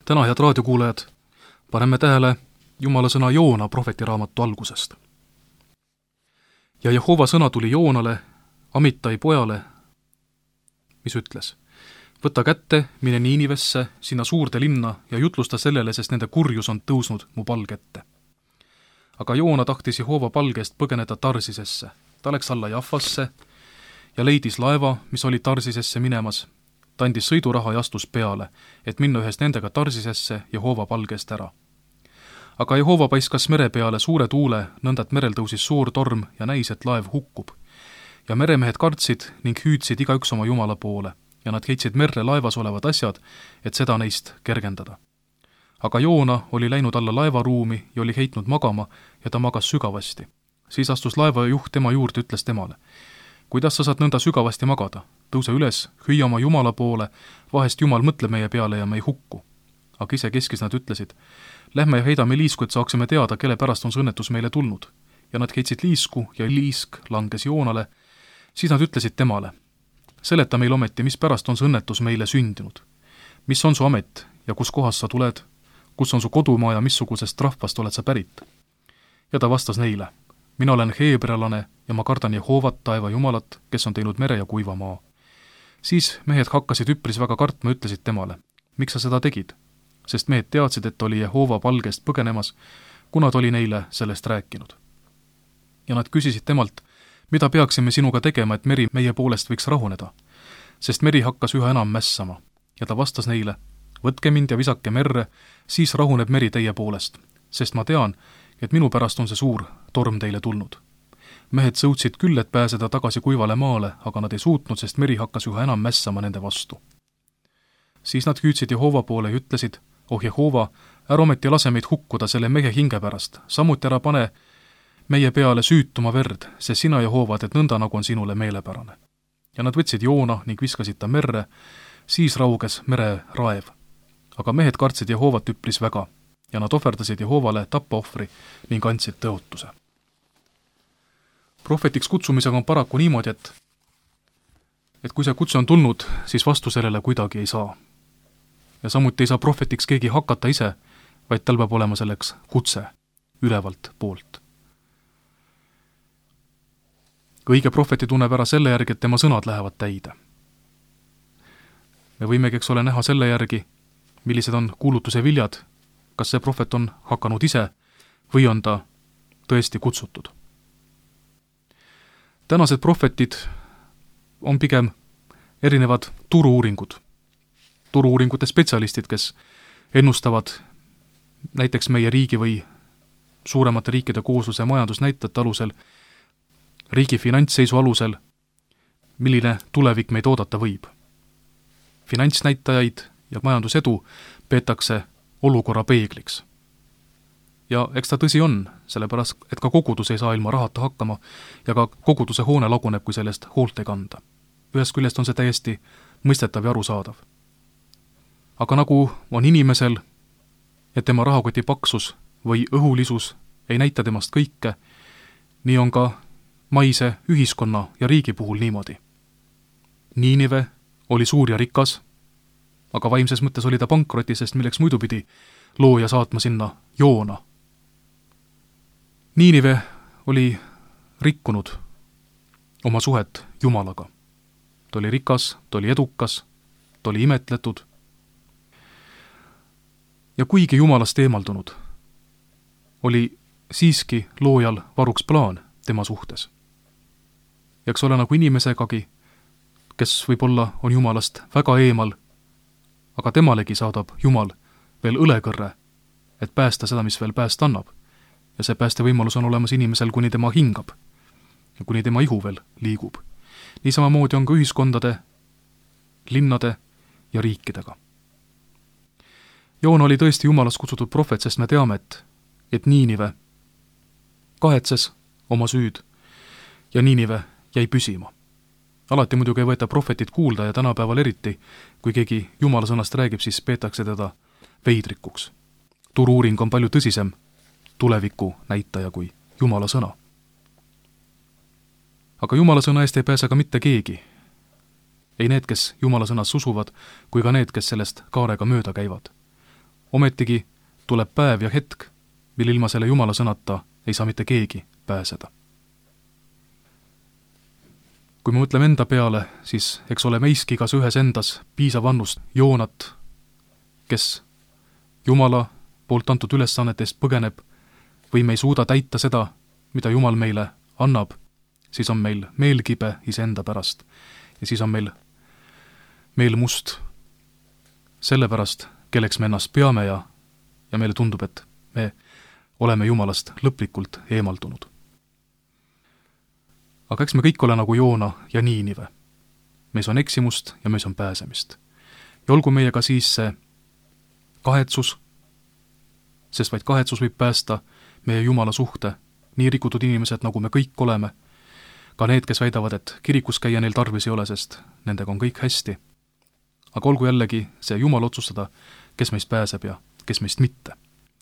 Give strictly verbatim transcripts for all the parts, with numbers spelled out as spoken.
täna, head raadiokuulajad, paneme tähele Jumala sõna Joona prohvetiraamatu algusest. Ja Jehova sõna tuli Joonale, Amittai pojale, mis ütles: võta kätte, mine Niinivesse, sinna suurde linna ja jutlusta sellele, sest nende kurjus on tõusnud mu palge ette. Aga Joona tahtis Jehova palgest põgeneda Tarsisesse. Ta läks alla Jaffasse ja leidis laeva, mis oli Tarsisesse minemas. Ta andis sõiduraha ja astus peale, et minna ühest nendega Tarsisesse Jehova palgest ära. Aga Jehova paiskas mere peale suure tuule, nõnda et merel tõusis suur torm ja näis, et laev hukkub. Ja meremehed kartsid ning hüüdsid igaüks oma Jumala poole ja nad heitsid merre laevas olevad asjad, et seda neist kergendada. Aga Joona oli läinud alla laevaruumi ja oli heitnud magama ja ta magas sügavasti. Siis astus laevajuht tema juurde, ütles temale: kuidas sa saad nõnda sügavasti magada? Tõuse üles, hüüa oma Jumala poole, vahest Jumal mõtleb meie peale ja me ei hukku. Aga ise keskis nad ütlesid: lähme ja heidame liisku, et saaksime teada, kelle pärast on see õnnetus meile tulnud. Ja nad heitsid liisku ja liisk langes Joonale. Siis nad ütlesid temale: seleta meil ometi, mis pärast on see õnnetus meile sündinud. Mis on su amet ja kus kohas sa tuled? Kus on su kodumaa ja missugusest rahvast oled sa pärit? Ja ta vastas neile: mina olen heebrealane ja ma kardan Jehovat, taeva Jumalat, kes on teinud mere ja kuiva maa. Siis mehed hakkasid üpris väga kartma, ütlesid temale: miks sa seda tegid? Sest mehed teadsid, et oli Jehova palgest põgenemas, kuna ta oli neile sellest rääkinud. Ja nad küsisid temalt: mida peaksime sinuga tegema, et meri meie poolest võiks rahuneda? Sest meri hakkas üha enam mässama. Ja ta vastas neile: võtke mind ja visake merre, siis rahuneb meri teie poolest, sest ma tean, et minu pärast on see suur torm teile tulnud. Mehed sõutsid küll, et pääseda tagasi kuivale maale, aga nad ei suutnud, sest meri hakkas üha enam mässama nende vastu. Siis nad hüüdsid Jehova poole ja ütlesid: oh Jehova, ära ometi lase meid hukkuda selle mehe hinge pärast, samuti ära pane meie peale süütuma verd, sest sina, Jehova, teed nõnda, nagu on sinule meelepärane. Ja nad võtsid Joona ning viskasid ta merre, siis rauges mereraev. Aga mehed kartsid Jehovat üpris väga ja nad ohverdasid Jehovale tappaohvri ning andsid tõotuse. Prohvetiks kutsumisega on paraku niimoodi, et, et kui see kutse on tulnud, siis vastu sellele kuidagi ei saa. Ja samuti ei saa prohvetiks keegi hakata ise, vaid tal peab olema selleks kutse ülevalt poolt. Õige prohveti tunneb ära selle järgi, et tema sõnad lähevad täide. Me võimegi, eks ole, näha selle järgi, millised on kuulutuse viljad, kas see prohvet on hakanud ise või on ta tõesti kutsutud. Tänased prohvetid on pigem erinevad turu-uuringud. Turu-uuringute spetsialistid, kes ennustavad näiteks meie riigi või suuremate riikide koosluse majandusnäitajate alusel, riigi finantsseisu alusel, milline tulevik meid oodata võib. Finantsnäitajaid ja majandusedu peetakse olukorra peegliks. Ja eks ta tõsi on, sellepärast, et ka kogudus ei saa ilma rahata hakkama ja ka koguduse hoone laguneb, kui sellest hoolt ei kanda. Ühest küljest on see täiesti mõistetav ja arusaadav. Aga nagu on inimesel, et tema rahakoti paksus või õhulisus ei näita temast kõike, nii on ka maise ühiskonna ja riigi puhul niimoodi. Niinive oli suur ja rikas, aga vaimses mõttes oli ta pankroti, sest milleks muidu pidi looja saatma sinna Joona. Niinive oli rikkunud oma suhet Jumalaga. Ta oli rikas, ta oli edukas, ta oli imetletud. Ja kuigi Jumalast eemaldunud, oli siiski loojal varuks plaan tema suhtes. Ja eks ole nagu inimesegagi, kes võib-olla on Jumalast väga eemal, aga temalegi saadab Jumal veel õlekõrre, et päästa seda, mis veel päästa annab. Ja see päästevõimalus on olemas inimesel, kuni tema hingab ja kuni tema ihu veel liigub. Nii samamoodi on ka ühiskondade, linnade ja riikidega. Joona oli tõesti Jumalast kutsutud prohvet, sest me teame, et, et Niinive kahetses oma süüd ja Niinive jäi püsima. Alati muidugi ei võeta prohvetit kuulda ja tänapäeval eriti, kui keegi Jumala sõnast räägib, siis peetakse teda veidrikuks. Turu-uuring on palju tõsisem tuleviku näitaja kui Jumala sõna. Aga Jumala sõna eest ei pääse ka mitte keegi. Ei need, kes Jumala sõnas usuvad, kui ka need, kes sellest kaarega mööda käivad. Ometigi tuleb päev ja hetk, mil ilma selle Jumala sõnata ei saa mitte keegi pääseda. Kui me mõtleme enda peale, siis eks ole meiski igas ühes endas piisav annust Joonat, kes Jumala poolt antud ülesannetest põgeneb või me ei suuda täita seda, mida Jumal meile annab, siis on meil meelkibe iseenda pärast ja siis on meil meel must sellepärast, kelleks me ennast peame ja, ja meile tundub, et me oleme Jumalast lõplikult eemaldunud. Aga eks me kõik ole nagu Joona ja Niinive. Meis on eksimust ja meis on pääsemist. Ja olgu meiega siis see kahetsus, sest vaid kahetsus võib päästa meie Jumala suhte, nii rikutud inimesed, nagu me kõik oleme, ka need, kes väidavad, et kirikus käia neil tarvis ei ole, sest nendega on kõik hästi. Aga olgu jällegi see Jumal otsustada, kes meist pääseb ja kes meist mitte.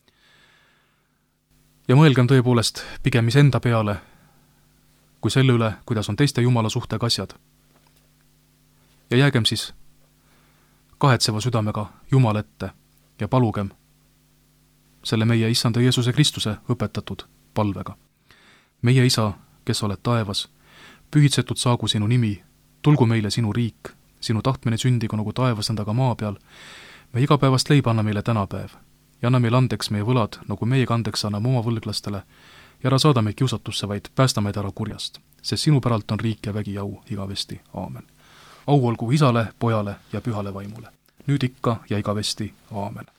Ja mõelgem tõepoolest pigem enda peale, kui selle üle, kuidas on teiste Jumala suhtega asjad. Ja jäägem siis kahetseva südamega Jumal ette ja palugem selle meie Issanda Jeesuse Kristuse õpetatud palvega. Meie Isa, kes oled taevas, pühitsetud saagu sinu nimi, tulgu meile sinu riik, sinu tahtmine sündigu nagu taevas nõnda ka maa peal. Me igapäevast leiba anna meile tänapäev ja anna meile andeks meie võlad, nagu meiega andeks anname oma võlglastele ja ära saada meid kiusatusse, vaid päästa meid ära kurjast, sest sinu päralt on riik ja vägi ja au igavesti. Aamen. Au olgu Isale, Pojale ja Pühale Vaimule, nüüd ikka ja igavesti. Aamen.